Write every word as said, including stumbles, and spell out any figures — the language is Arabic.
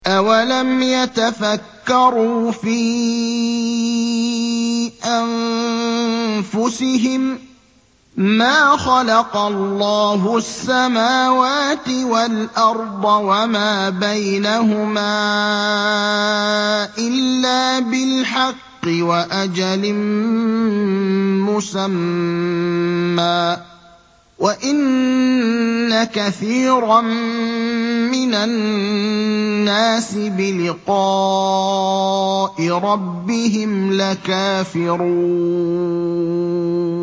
أَوَلَمْ يَتَفَكَّرُوا فِي أَنفُسِهِم ۗ مَّا خَلَقَ اللَّهُ السَّمَاوَاتِ وَالْأَرْضَ وَمَا بَيْنَهُمَا إِلَّا بِالْحَقِّ وَأَجَلٍ مُّسَمًّى ۗ وَإِنَّ كَثِيرًا مِّنَ النَّاسِ بِلِقَاءِ رَبِّهِمْ لَكَافِرُونَ